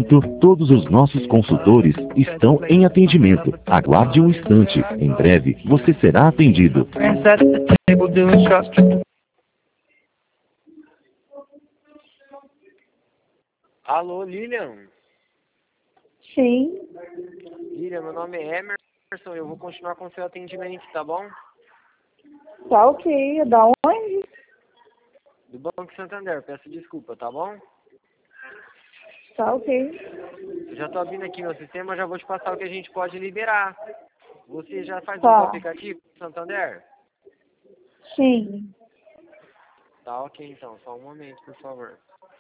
momento, todos os nossos consultores estão em atendimento. Aguarde um instante. Em breve, você será atendido. Alô, Lilian? Sim, Lilian, meu nome é Emerson, eu vou continuar com o seu atendimento, tá bom? tá ok. É da onde? Do Banco Santander, peço desculpa, tá bom? Tá ok. Eu já tô abrindo aqui meu sistema, já vou te passar o que a gente pode liberar. Você já faz uso do Tá. aplicativo Santander? Sim. Tá ok então, só um momento, por favor.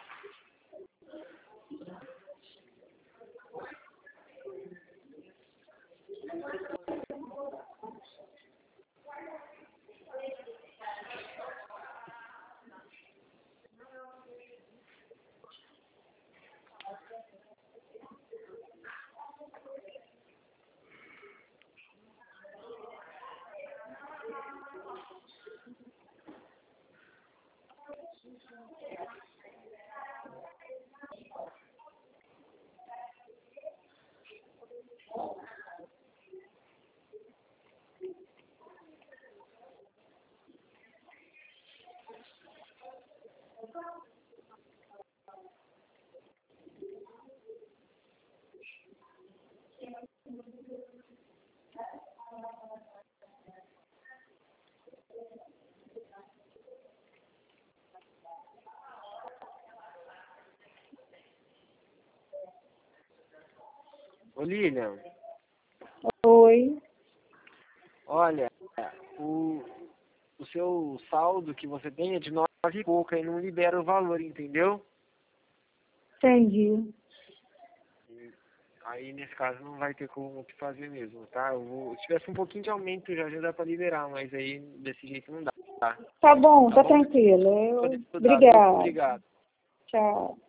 Ô Lilian, Oi. olha, o seu saldo que você tem é de 9 e pouco, aí não libera o valor, entendeu? Entendi. Aí nesse caso não vai ter como o que fazer mesmo, tá? Se tivesse um pouquinho de aumento já dá pra liberar, mas aí desse jeito não dá. Tá bom, Tá tá bom? tranquilo. Poder estudar, viu? Obrigada. Obrigado. Tchau.